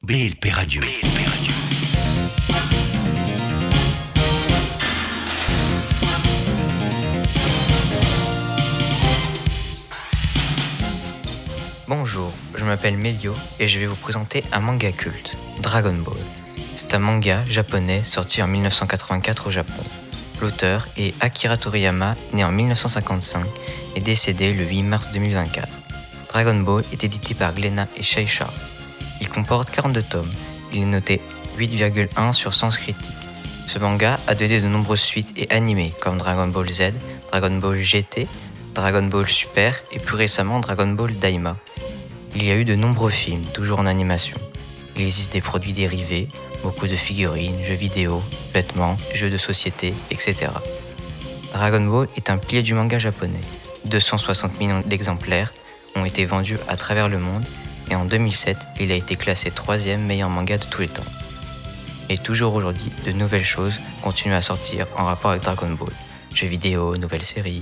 BLP Radio. Bonjour, je m'appelle Melio et je vais vous présenter un manga culte, Dragon Ball. C'est un manga japonais sorti en 1984 au Japon. L'auteur est Akira Toriyama, né en 1955 et décédé le 8 mars 2024. Dragon Ball est édité par Glénat et Shueisha. Il comporte 42 tomes. Il est noté 8,1 sur Sens Critique. Ce manga a donné de nombreuses suites et animés comme Dragon Ball Z, Dragon Ball GT, Dragon Ball Super et plus récemment Dragon Ball Daima. Il y a eu de nombreux films, toujours en animation. Il existe des produits dérivés, beaucoup de figurines, jeux vidéo, vêtements, jeux de société, etc. Dragon Ball est un pilier du manga japonais. 260 millions d'exemplaires ont été vendus à travers le monde et en 2007, il a été classé 3e meilleur manga de tous les temps. Et toujours aujourd'hui, de nouvelles choses continuent à sortir en rapport avec Dragon Ball. Jeux vidéo, nouvelles séries.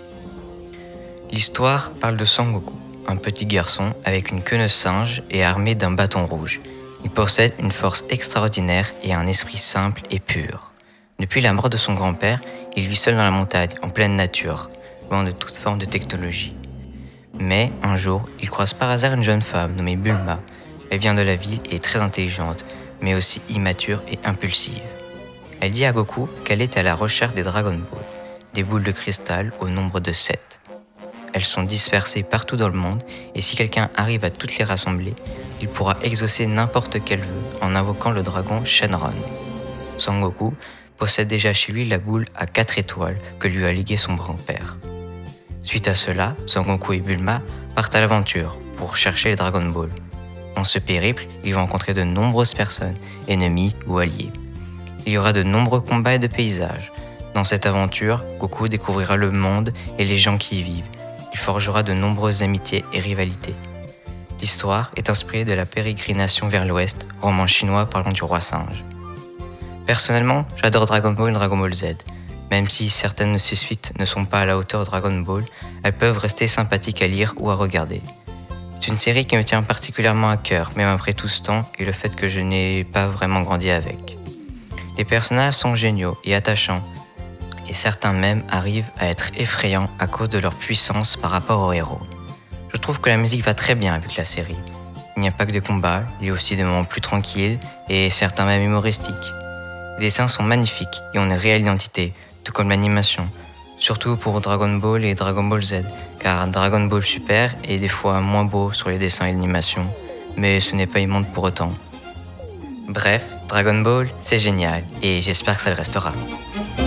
L'histoire parle de Son Goku, un petit garçon avec une queue de singe et armé d'un bâton rouge. Il possède une force extraordinaire et un esprit simple et pur. Depuis la mort de son grand-père, il vit seul dans la montagne, en pleine nature, loin de toute forme de technologie. Mais, un jour, il croise par hasard une jeune femme nommée Bulma. Elle vient de la ville et est très intelligente, mais aussi immature et impulsive. Elle dit à Goku qu'elle est à la recherche des Dragon Ball, des boules de cristal au nombre de 7. Elles sont dispersées partout dans le monde et si quelqu'un arrive à toutes les rassembler, il pourra exaucer n'importe quel vœu en invoquant le dragon Shenron. Son Goku possède déjà chez lui la boule à 4 étoiles que lui a léguée son grand-père. Suite à cela, Son Goku et Bulma partent à l'aventure pour chercher les Dragon Ball. Dans ce périple, ils vont rencontrer de nombreuses personnes, ennemis ou alliés. Il y aura de nombreux combats et de paysages. Dans cette aventure, Goku découvrira le monde et les gens qui y vivent. Il forgera de nombreuses amitiés et rivalités. L'histoire est inspirée de la pérégrination vers l'ouest, roman chinois parlant du roi singe. Personnellement, j'adore Dragon Ball et Dragon Ball Z. Même si certaines de ces suites ne sont pas à la hauteur de Dragon Ball, elles peuvent rester sympathiques à lire ou à regarder. C'est une série qui me tient particulièrement à cœur, même après tout ce temps et le fait que je n'ai pas vraiment grandi avec. Les personnages sont géniaux et attachants, et certains même arrivent à être effrayants à cause de leur puissance par rapport aux héros. Je trouve que la musique va très bien avec la série. Il n'y a pas que des combats, il y a aussi des moments plus tranquilles et certains même humoristiques. Les dessins sont magnifiques et ont une réelle identité, tout comme l'animation, surtout pour Dragon Ball et Dragon Ball Z, car Dragon Ball Super est des fois moins beau sur les dessins et l'animation, mais ce n'est pas immonde pour autant. Bref, Dragon Ball, c'est génial et j'espère que ça le restera.